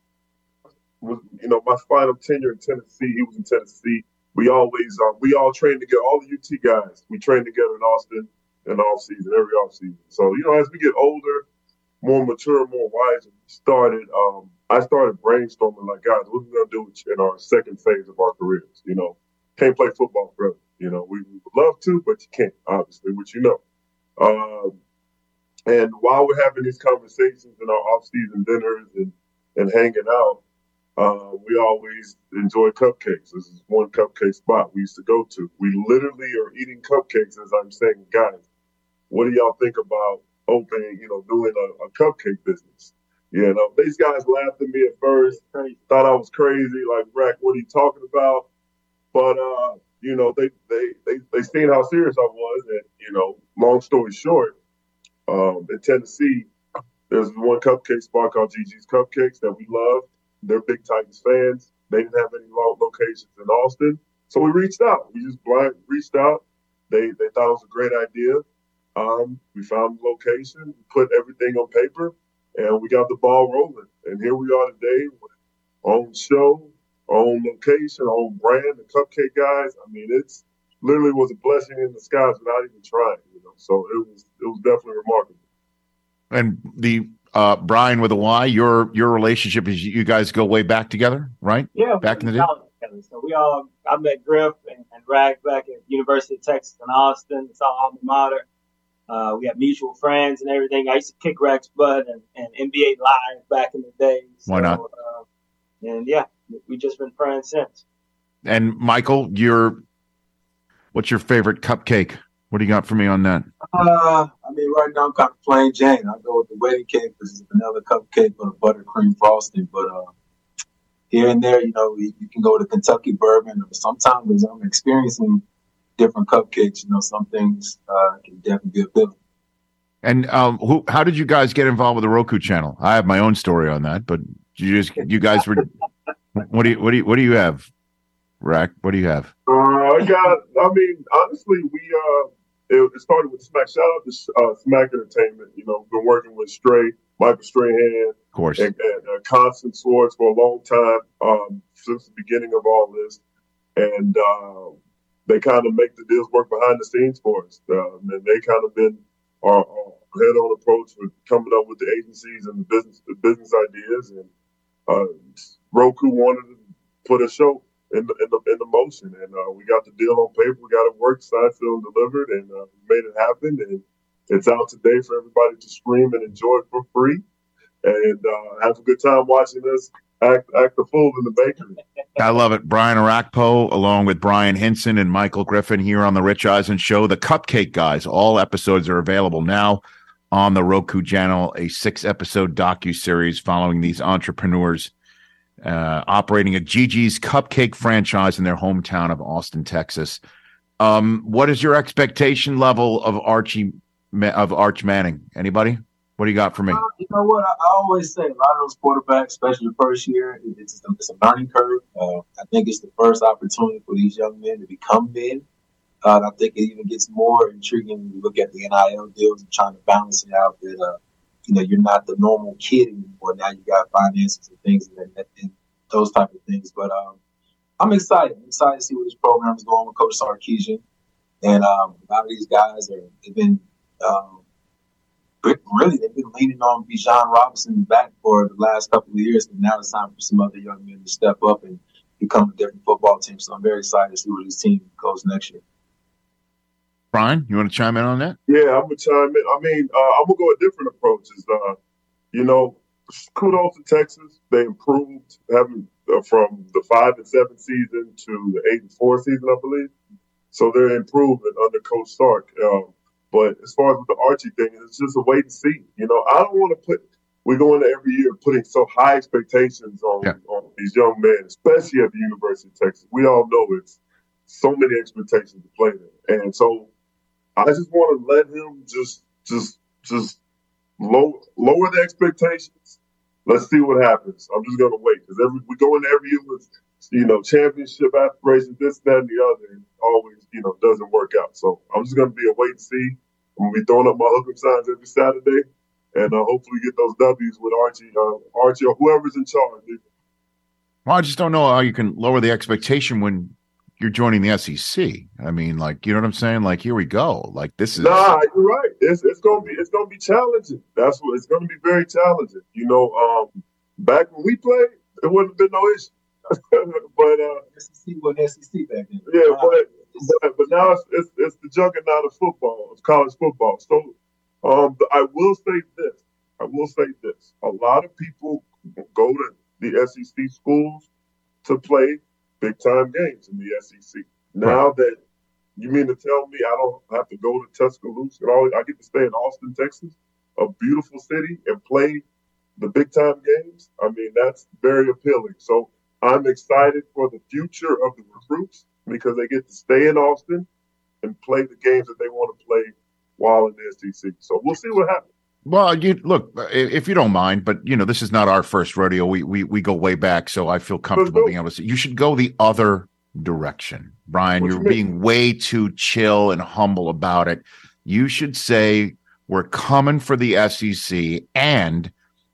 was, you know, my final tenure in Tennessee. He was in Tennessee. We always, uh, we all trained together. All the U T guys, we trained together in Austin in the off season, every off season. So you know, as we get older, more mature, more wiser, we started. Um, I started brainstorming like, guys, what are we gonna do in our second phase of our careers? You know, can't play football forever. You know, we, we would love to, but you can't, obviously, which you know. Um, and while we're having these conversations in our off-season dinners and, and hanging out, uh, we always enjoy cupcakes. This is one cupcake spot we used to go to. We literally are eating cupcakes as I'm saying, guys, what do y'all think about opening, you know, doing a, a cupcake business? You know, these guys laughed at me at first, thought I was crazy, like, Rack, what are you talking about? But, uh, you know, they, they, they, they seen how serious I was. And, you know, long story short, um, in Tennessee, there's one cupcake spot called Gigi's Cupcakes that we love. They're big Titans fans. They didn't have any lo- locations in Austin. So we reached out. We just blind reached out. They they thought it was a great idea. Um, we found the location, we put everything on paper, and we got the ball rolling. And here we are today, on show, on location, on brand, the Cupcake Guys. I mean, it's literally was a blessing in disguise without even trying. You know, so it was it was definitely remarkable. And the uh, Brian with a Y, your your relationship is you guys go way back together, right? Yeah, back in the day. Together. So we all I met Griff and, and Rag back at University of Texas in Austin. It's our alma mater. Uh, we have mutual friends and everything. I used to kick Rag's butt and, and N B A Live back in the day. So, Why not? Uh, and yeah, we just been friends since. And Michael, your what's your favorite cupcake? What do you got for me on that? Uh, I mean, right now I'm kind of plain Jane. I go with the wedding cake, which is a vanilla cupcake with a buttercream frosting. But uh, here and there, you know, you, you can go to Kentucky bourbon. Or sometimes I'm experiencing different cupcakes. You know, some things uh, can definitely be appealing. And um, who? How did you guys get involved with the Roku channel? I have my own story on that, but you just you guys were. What do you what do you what do you have, Rack? What do you have? Uh, I got. I mean, honestly, we uh, it, it started with Smack. Shout out to uh, Smack Entertainment. You know, been working with Stray, Michael Strahan, of course, and, and uh, Constant Swords for a long time, um, since the beginning of all this, and uh, they kind of make the deals work behind the scenes for us. Uh, and they kind of been our, our head-on approach with coming up with the agencies and the business the business ideas, and uh, Roku wanted to put a show in the, in the, in the motion, and uh, we got the deal on paper. We got it worked, signed, sealed, and delivered, and uh, made it happen. And it's out today for everybody to stream and enjoy it for free, and uh, have a good time watching us act act the fool in the bakery. I love it. Brian Arakpo, along with Brian Hinson and Michael Griffin here on the Rich Eisen Show. The Cupcake Guys. All episodes are available now on the Roku channel. A six-episode docuseries following these entrepreneurs Uh, operating a Gigi's Cupcake franchise in their hometown of Austin, Texas. Um, what is your expectation level of Archie of Arch Manning? Anybody? What do you got for me? Uh, you know what? I, I always say a lot of those quarterbacks, especially the first year, it's, it's a learning curve. Uh, I think it's the first opportunity for these young men to become men. Uh, and I think it even gets more intriguing when you look at the N I L deals and trying to balance it out that uh, you know, you're not the normal kid anymore. Now you got finances and things and, and those type of things. But um, I'm excited. I'm excited to see where this program is going with Coach Sarkisian. And um, a lot of these guys are they've been um, really they've been leaning on Bijan Robinson back for the last couple of years. But now it's time for some other young men to step up and become a different football team. So I'm very excited to see where this team goes next year. Brian, you want to chime in on that? Yeah, I'm gonna chime in. I mean, uh, I'm gonna go a different approach. Is uh, you know, kudos to Texas. They improved having uh, from the five and seven season to the eight and four season, I believe. So they're improving under Coach Sark. Um, but as far as with the Archie thing, it's just a wait and see. You know, I don't want to put. We go into every year putting so high expectations on yeah. on these young men, especially at the University of Texas. We all know it's so many expectations to play there, and so. I just want to let him just, just, just low, lower the expectations. Let's see what happens. I'm just gonna wait because every we go in every year with, you know, championship aspirations, this, that, and the other, and always, you know, doesn't work out. So I'm just gonna be a wait and see. I'm gonna be throwing up my hook 'em signs every Saturday, and uh, hopefully get those W's with Archie, uh, Archie, or whoever's in charge. Well, I just don't know how you can lower the expectation when you're joining the S E C. I mean, like, you know what I'm saying? Like, here we go. Like, this is nah. You're right. It's it's gonna be it's gonna be challenging. That's what it's gonna be very challenging. You know, um, back when we played, it wouldn't have been no issue. but uh, S E C was S E C back then. Yeah, but but, but now it's, it's it's the juggernaut of football, of college football. So, um, I will say this. I will say this. A lot of people go to the S E C schools to play big-time games in the S E C. Now right. that you mean to tell me I don't have to go to Tuscaloosa and all, I get to stay in Austin, Texas, a beautiful city, and play the big-time games? I mean, that's very appealing. So I'm excited for the future of the recruits because they get to stay in Austin and play the games that they want to play while in the S E C. So we'll see what happens. Well, you look, if you don't mind, but you know, this is not our first rodeo. We we we go way back, so I feel comfortable being able to say you should go the other direction. Brian, what you're you being way too chill and humble about it. You should say we're coming for the S E C, and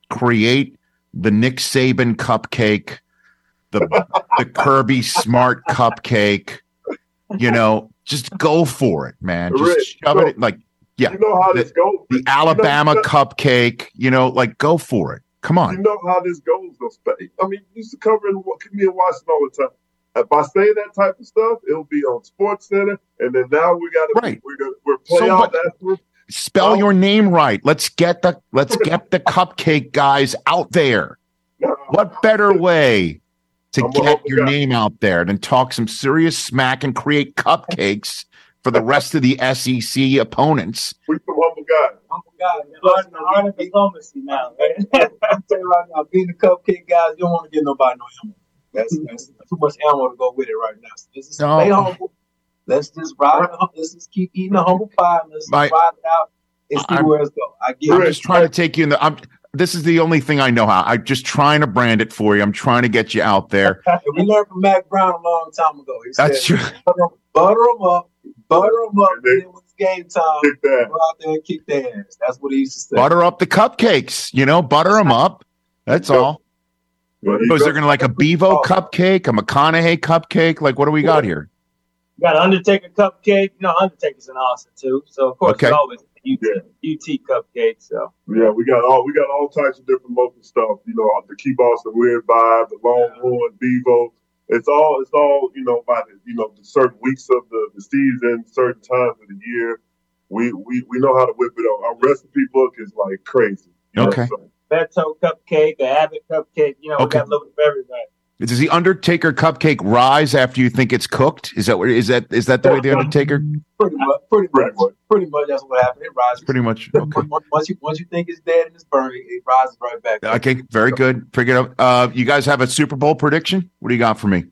create the Nick Saban cupcake, the the Kirby Smart cupcake. You know, just go for it, man. Just Rich, shove you know, it like yeah. You know how the, this goes. The Alabama you know, cupcake. You know, like go for it. Come on. You know how this goes, though. I mean, you used to cover in me and Washington all the time. If I say that type of stuff, it'll be on Sports Center, and then now we got to right. we're gonna we're playing so, out that. Spell um, your name right. Let's get the let's get the cupcake guys out there. No, what better way to I'm get your guy. name out there than talk some serious smack and create cupcakes for the rest of the S E C opponents? We some humble guys. Humble guys. You're the art of diplomacy now. Right? I'm telling you right now, being the cupcake guys, you don't want to get nobody no ammo. That's, that's too much ammo to go with it right now. So let's just no. stay humble. Let's just ride. Let's just keep eating the humble pie. Let's My, ride it out and see I'm, where it's going. I get I'm it. just trying to take you in the. I'm, this is the only thing I know how. I'm just trying to brand it for you. I'm trying to get you out there. We learned from Mac Brown a long time ago. He That's said, true. Butter, butter them up, butter them up, and then when it's game time, go out there and kick their ass. That's what he used to say. Butter up the cupcakes. You know, butter them up. That's all. Well, so is there going to like a Bevo cupcake, a McConaughey cupcake? Like, what do we got here? We got an Undertaker cupcake. You know, Undertaker's an awesome too. So of course, okay. It's always U T, yeah. U T cupcake. So yeah, we got all we got all types of different local stuff. You know, the Keep Austin Weird Vibe, the Longhorn, Bevo. It's all it's all you know by the you know the certain weeks of the, the season, certain times of the year. We we we know how to whip it up. Our recipe book is like crazy. You okay. know, so. Beto cupcake, a Abbott cupcake. You know, okay. We got a little bit of everything. Does the Undertaker cupcake rise after you think it's cooked? Is that what is that is that the way the Undertaker? Pretty much, pretty much, pretty much. That's what happened. It rises. Pretty much. Okay. Once you once you think it's dead and it's burned, it rises right back. Okay, very good. Figure it out. Uh, you guys have a Super Bowl prediction? What do you got for me?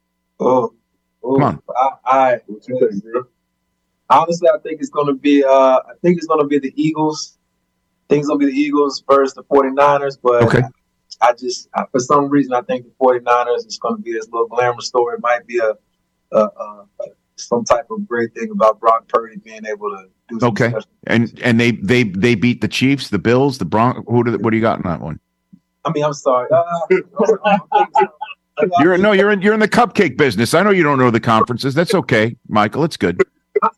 Oh, oh come on. I, I honestly, I think it's going to be. Uh, I think it's going to be the Eagles. I think it's going to be the Eagles versus the 49ers, but. Okay. I just, I, for some reason, I think the 49ers is going to be this little glamour story. It might be a, a, a, a some type of great thing about Brock Purdy being able to do some okay. And and they, they they beat the Chiefs, the Bills, the Broncos. Who do, what do you got in that one? I mean, I'm sorry. Uh, you're no, you're in you're in the cupcake business. I know you don't know the conferences. That's okay, Michael. It's good. I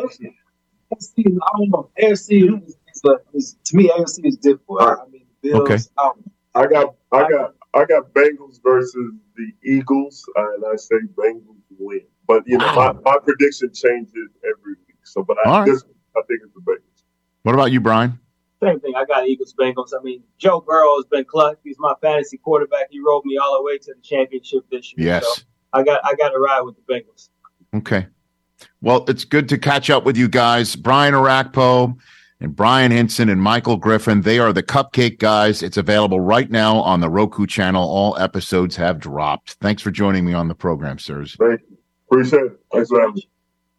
don't know. A F C is, is, a, is to me, A F C is difficult. I mean, Bills. Okay. I don't know. I got, I got, I got Bengals versus the Eagles, and I say Bengals win. But you know, my, my prediction changes every week. So, but I, right. this, I think it's the Bengals. What about you, Brian? Same thing. I got Eagles, Bengals. I mean, Joe Burrow has been clutch. He's my fantasy quarterback. He rolled me all the way to the championship this year. Yes, so I got, I got to ride with the Bengals. Okay. Well, it's good to catch up with you guys, Brian Orakpo. And Brian Hinson and Michael Griffin, they are the Cupcake Guys. It's available right now on the Roku channel. All episodes have dropped. Thanks for joining me on the program, sirs. Thank you. Appreciate it. Thanks for having me.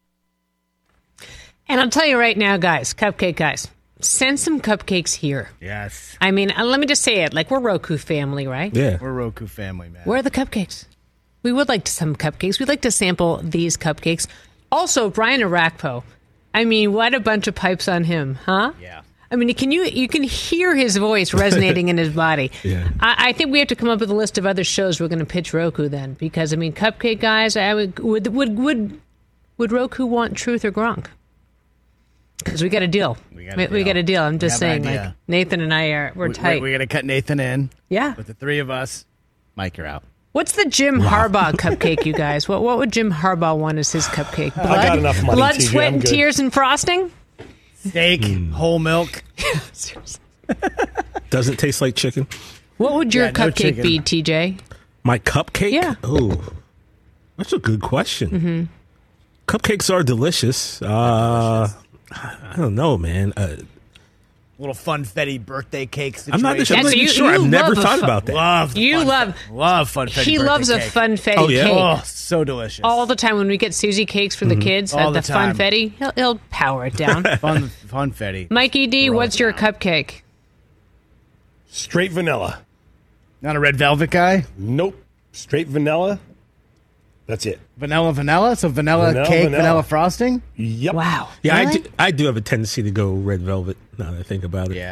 And I'll tell you right now, guys, Cupcake Guys, send some cupcakes here. Yes. I mean, let me just say it. Like, we're Roku family, right? Yeah. We're Roku family, man. Where are the cupcakes? We would like some cupcakes. We'd like to sample these cupcakes. Also, Brian Orakpo. I mean, what a bunch of pipes on him, huh? Yeah. I mean, can you you can hear his voice resonating in his body. Yeah. I, I think we have to come up with a list of other shows we're going to pitch Roku then, because I mean, Cupcake Guys. I would would would would, would Roku want Truth or Gronk? Because we got a deal. We got a deal. We got a deal. I'm just saying, like Nathan and I are we're we, tight. We're gonna cut Nathan in. Yeah. With the three of us, Mike, you're out. What's the Jim wow. Harbaugh cupcake, you guys? What what would Jim Harbaugh want as his cupcake? Blood, I got enough money, blood, T J, sweat, I'm and good. tears and frosting? Steak, mm. whole milk. Seriously. Does it taste like chicken? What would your yeah, cupcake no be, T J? My cupcake? Yeah. Oh, that's a good question. Mm-hmm. Cupcakes are delicious. Uh, I don't know, man. Uh, Little funfetti birthday cake situation. I'm not, I'm not you, sure. You I've never thought fun, about that. Love you fun, love love funfetti. He birthday loves cake. a funfetti oh, yeah? cake. Oh, so delicious. All the time when we get Susie cakes for mm-hmm. the kids All at the the, time. funfetti, he'll, he'll power it down. Fun funfetti. Mikey D, Roll what's your down. cupcake? Straight vanilla. Not a red velvet guy? Nope. Straight vanilla. That's it. Vanilla, vanilla? So vanilla, Vanilla, cake, vanilla. vanilla frosting? Yep. Wow. Yeah, Really? I, do, I do have a tendency to go red velvet now that I think about it. Yeah.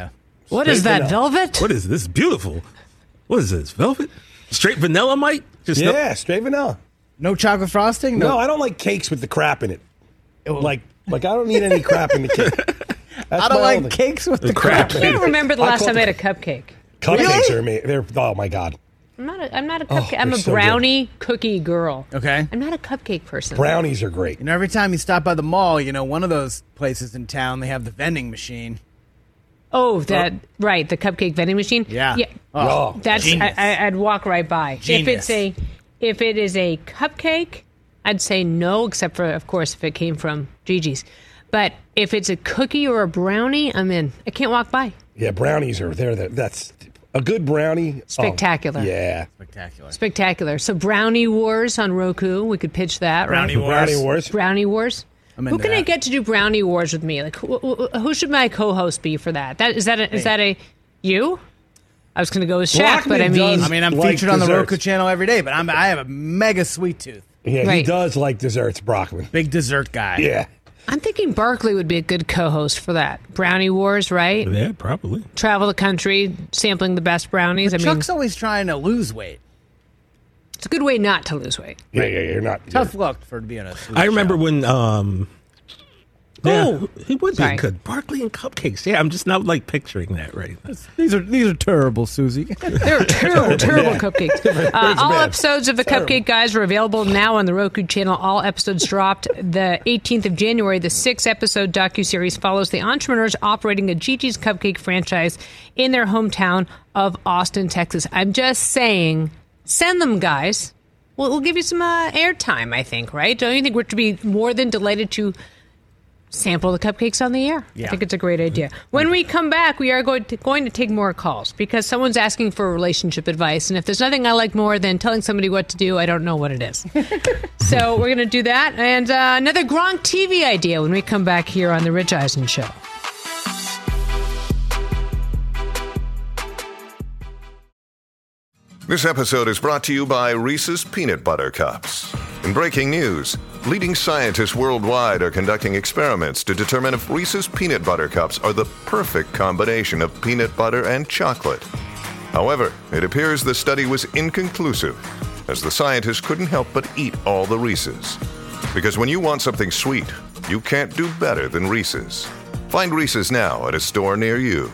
What is that, velvet? What is this? Beautiful. What is this, velvet? Straight vanilla, Mike? Just yeah, no- straight vanilla. No chocolate frosting? No. I don't like cakes with the crap in it. Like, like I don't need any crap in the cake. That's I don't my like only- cakes with the, The crap. crap. I can't remember the I last call time I it- had a cupcake. Cupcakes Really? are amazing. They're, oh my god. I'm not a, I'm not a Oh, cupcake. I'm they're a so good. brownie cookie girl. Okay. I'm not a cupcake person. Brownies are great. You know, every time you stop by the mall, you know, one of those places in town, they have the vending machine. Oh, that right, the cupcake vending machine. Yeah. yeah. Oh, That's I, genius. I, I'd walk right by. Genius. If it's a, if it is a cupcake, I'd say no, except for of course if it came from Gigi's. But if it's a cookie or a brownie, I'm in. I can't walk by. Yeah, brownies are there. That's a good brownie. oh, Spectacular. yeah. Spectacular. Spectacular. So Brownie Wars on Roku, we could pitch that. Brownie right? Wars. Brownie Wars. Brownie Wars. I'm Who into can I that. get to do Brownie Wars with me? Like, who, who- who should my co-host be for that? That is that a, is that a you? I was going to go with Shaq, but I mean, I mean, I'm like featured on the desserts. Roku channel every day, but I'm I have a mega sweet tooth. Yeah, he Right. does like desserts, Brockman. Big dessert guy. Yeah. I'm thinking Barkley would be a good co-host for that. Brownie Wars, right? Yeah, probably. Travel the country, sampling the best brownies. I mean, Chuck's always trying to lose weight. it's a good way not to lose weight. Yeah, yeah, you're not. Tough luck for to be on a sweet I remember show. when. Um, yeah, Oh. he would be Sorry. good. Barkley and cupcakes. Yeah, I'm just not like picturing that right now. These are these are terrible, Susie. They're terrible, terrible Yeah. cupcakes. Uh, It's all bad. episodes of the Terrible. Cupcake Guys are available now on the Roku channel. All episodes dropped the eighteenth of January. The six-episode docuseries follows the entrepreneurs operating a Gigi's Cupcake franchise in their hometown of Austin, Texas. I'm just saying, send them, guys. We'll, we'll give you some uh, airtime, I think, right? Don't you think we're to be more than delighted to sample the cupcakes on the air? Yeah. I think it's a great idea. When we come back, we are going to, going to take more calls because someone's asking for relationship advice. And if there's nothing I like more than telling somebody what to do, I don't know what it is. So we're going to do that. And uh, another Gronk T V idea when we come back here on The Rich Eisen Show. This episode is brought to you by Reese's Peanut Butter Cups. In breaking news, leading scientists worldwide are conducting experiments to determine if Reese's Peanut Butter Cups are the perfect combination of peanut butter and chocolate. However, it appears the study was inconclusive, as the scientists couldn't help but eat all the Reese's. Because when you want something sweet, you can't do better than Reese's. Find Reese's now at a store near you.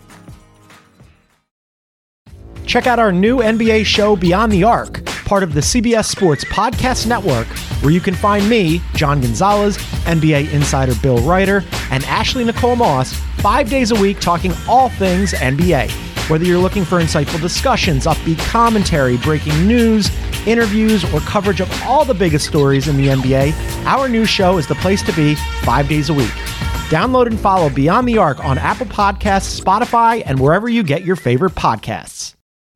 Check out our new N B A show, Beyond the Arc, part of the C B S Sports Podcast Network, where you can find me, John Gonzalez, N B A insider Bill Ryder, and Ashley Nicole Moss, five days a week talking all things N B A. Whether you're looking for insightful discussions, upbeat commentary, breaking news, interviews, or coverage of all the biggest stories in the N B A, our new show is the place to be five days a week. Download and follow Beyond the Arc on Apple Podcasts, Spotify, and wherever you get your favorite podcasts.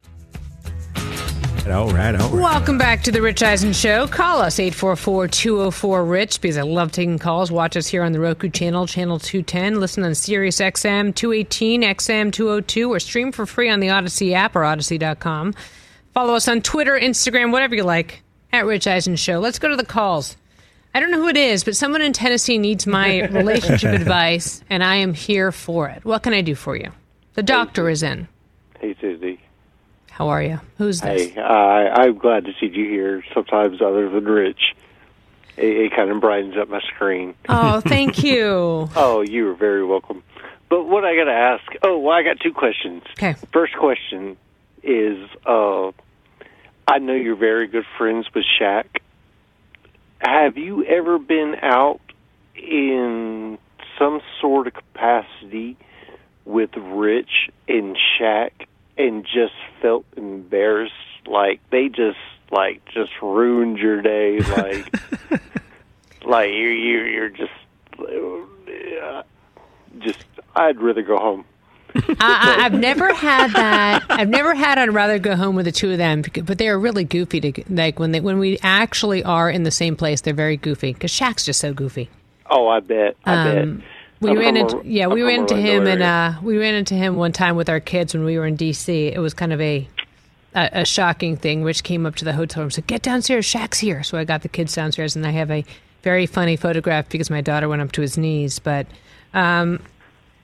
All right, all right. Welcome back to the Rich Eisen Show. Call us eight four four, two oh four, RICH because I love taking calls. Watch us here on the Roku channel, channel two ten. Listen on Sirius X M two eighteen, X M two oh two, or stream for free on the Odyssey app or Odyssey dot com. Follow us on Twitter, Instagram, whatever you like, at Rich Eisen Show. Let's go to the calls. I don't know who it is, but someone in Tennessee needs my relationship advice, and I am here for it. What can I do for you? The doctor is in. Hey, Susie. How are you? Who's this? Hey, I, I'm glad to see you here, sometimes other than Rich. It, it kind of brightens up my screen. Oh, thank you. Oh, you are very welcome. But what I got to ask, oh, well, I got two questions. Okay. First question is, uh, I know you're very good friends with Shaq. Have you ever been out in some sort of capacity with Rich and Shaq and just felt embarrassed, like they just like just ruined your day, like like you you you're just uh, just I'd rather go home. I, I, I've never had that. I've never had. I'd rather go home with the two of them, but they are really goofy. To like when they when we actually are in the same place, they're very goofy. Because Shaq's just so goofy. Oh, I bet. I Um, bet. We I'm ran from into a- yeah, I'm we from ran a into him Orlando and area. uh, we ran into him one time with our kids when we were in D C. It was kind of a a, a shocking thing. Rich came up to the hotel room and said, "Get downstairs, Shaq's here." So I got the kids downstairs, and I have a very funny photograph because my daughter went up to his knees. But um,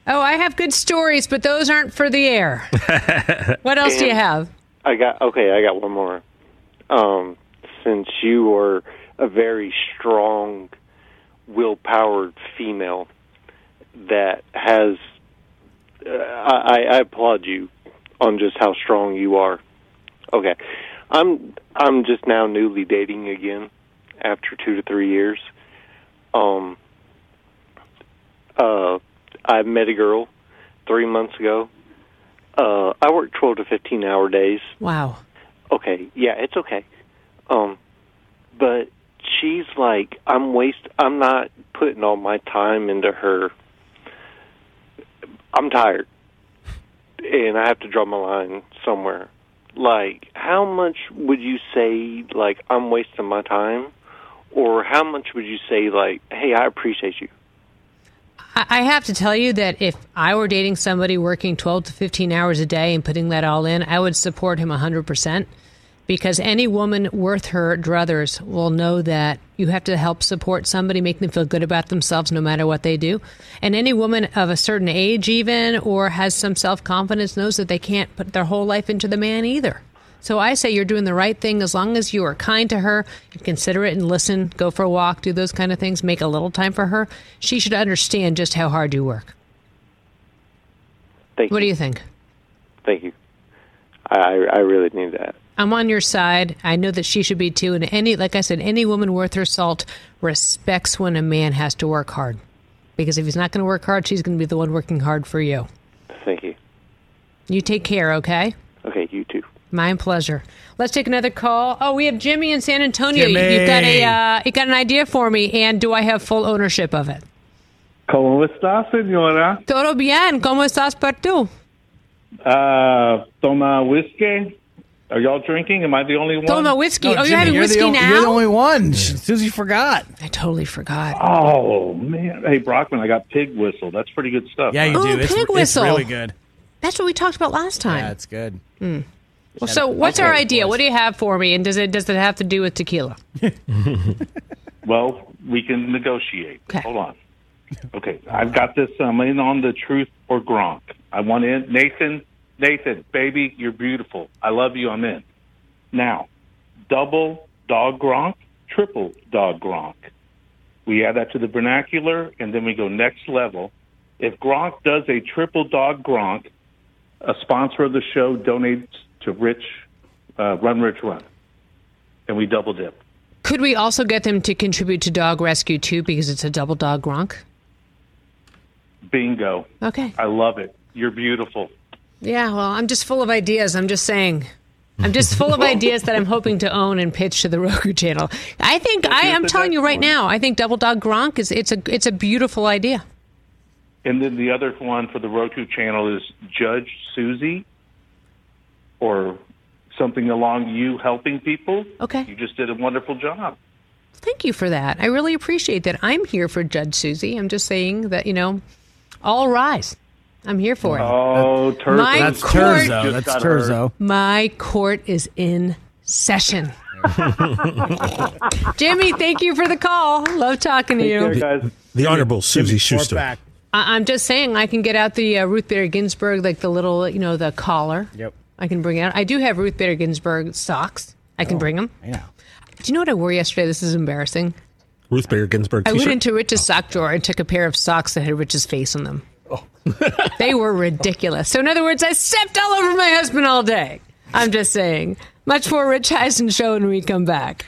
Oh, I have good stories, but those aren't for the air. What else do you have? I got okay. I got one more. Um, since you are a very strong, will-powered female that has, uh, I, I applaud you on just how strong you are. Okay, I'm I'm just now newly dating again after two to three years. Um. Uh. I met a girl three months ago. Uh, I work twelve to fifteen hour days. Wow. Okay, yeah, it's okay. Um, but she's like, I'm waste. I'm not putting all my time into her. I'm tired, and I have to draw my line somewhere. Like, how much would you say, like, I'm wasting my time, or how much would you say, like, hey, I appreciate you? I have to tell you that if I were dating somebody working twelve to fifteen hours a day and putting that all in, I would support him one hundred percent, because any woman worth her druthers will know that you have to help support somebody, make them feel good about themselves no matter what they do. And any woman of a certain age even, or has some self-confidence, knows that they can't put their whole life into the man either. So I say you're doing the right thing as long as you are kind to her, and considerate and listen, go for a walk, do those kind of things, make a little time for her. She should understand just how hard you work. Thank what you. do you think? Thank you. I I really need that. I'm on your side. I know that she should be too. And any, like I said, any woman worth her salt respects when a man has to work hard. Because if he's not going to work hard, she's going to be the one working hard for you. Thank you. You take care, okay? Okay, you too. My pleasure. Let's take another call. Oh, we have Jimmy in San Antonio. Jimmy. You've got a, uh, you got an idea for me, and do I have full ownership of it? ¿Cómo está, señora? Todo bien. ¿Cómo estás por tú? Uh, toma whiskey. Are y'all drinking? Am I the only one? Toma whiskey. No, oh, Jimmy, you're having you're whiskey the, o- now? You're the only one. Susie forgot. I totally forgot. Oh, man. Hey, Brockman, I got pig whistle. That's pretty good stuff. Yeah, you Ooh, do. It's, pig it's whistle. really good. That's what we talked about last time. Yeah, it's good. Hmm. Well, so what's Okay, our idea? boys. What do you have for me? And does it does it have to do with tequila? Well, we can negotiate. Hold on. Okay, I've got this. I'm in on the truth or Gronk. I want in. Nathan, Nathan, baby, you're beautiful. I love you. I'm in. Now, double dog Gronk, triple dog Gronk. We add that to the vernacular, and then we go next level. If Gronk does a triple dog Gronk, a sponsor of the show donates to Rich, uh, Run Rich Run, and we double dip. Could we also get them to contribute to Dog Rescue too, because it's a double dog Gronk? Bingo. Okay. I love it. You're beautiful. Yeah, well, I'm just full of ideas. I'm just saying. I'm just full of ideas that I'm hoping to own and pitch to the Roku channel. I think I am telling you right now. I think Double Dog Gronk is it's a it's a beautiful idea. And then the other one for the Roku channel is Judge Susie, or something along you helping people. Okay. You just did a wonderful job. Thank you for that. I really appreciate that. I'm here for Judge Susie. I'm just saying that, you know, all rise. I'm here for it. Oh, Terzo. My That's court, Terzo. That's Terzo. My court is in session. Jimmy, thank you for the call. Love talking to Take you. care, guys. The Honorable Susie Schuster. Back. I- I'm just saying I can get out the uh, Ruth Bader Ginsburg, like the little, you know, the collar. Yep. I can bring it out. I do have Ruth Bader Ginsburg socks. I can Oh, bring them. I know. Do you know what I wore yesterday? This is embarrassing. Ruth Bader Ginsburg I t-shirt. went into Rich's sock drawer and took a pair of socks that had Rich's face on them. Oh. They were ridiculous. So in other words, I stepped all over my husband all day. I'm just saying. Much more Rich Eisen show when we come back.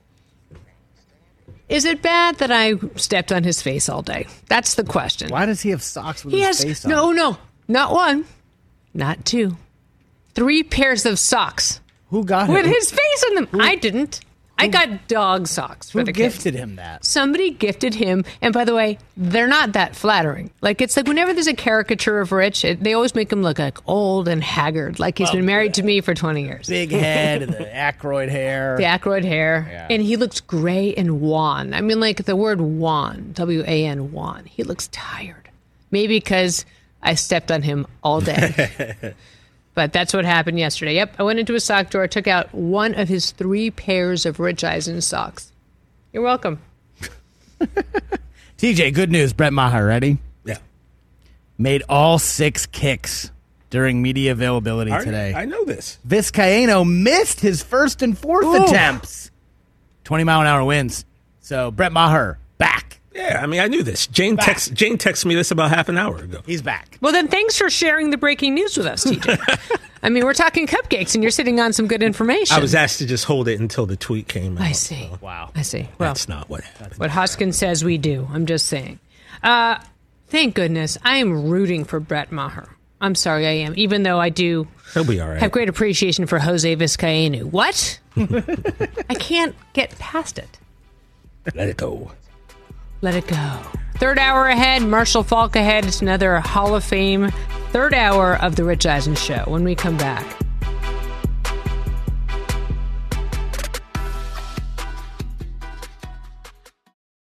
Is it bad that I stepped on his face all day? That's the question. Why does he have socks with He his has face on? no, no, not one, not two, three pairs of socks Who got him? with his face on them. I didn't. I got dog socks for Who the kids. gifted him that? Somebody gifted him, and by the way, they're not that flattering. Like, it's like whenever there's a caricature of Rich, it, they always make him look like old and haggard, like he's Well, been married to me for twenty years. Big head and the Aykroyd hair. The Aykroyd hair. Yeah. And he looks gray and wan. I mean, like the word wan, W A N, wan. He looks tired. Maybe because I stepped on him all day. But that's what happened yesterday. Yep, I went into his sock drawer, took out one of his three pairs of Rich Eisen socks. You're welcome. T J, good news. Brett Maher, ready? Yeah. made all six kicks during media availability I, today. I know this. Vizcaino missed his first and fourth Ooh. attempts. twenty mile an hour winds. So Brett Maher back. Yeah, I mean, I knew this. Jane text, Jane texted me this about half an hour ago. He's back. Well, then thanks for sharing the breaking news with us, T J. I mean, we're talking cupcakes, and you're sitting on some good information. I was asked to just hold it until the tweet came out. I see. So Wow. I see. Well, that's not what happened. What Hoskins says we do. I'm just saying. Uh, thank goodness. I am rooting for Brett Maher. I'm sorry, I am. Even though I do He'll be all right. have great appreciation for Jose Vizcaino. What? I can't get past it. Let it go. Let it go. Third hour ahead. Marshall Falk ahead. It's another Hall of Fame third hour of the Rich Eisen Show when we come back.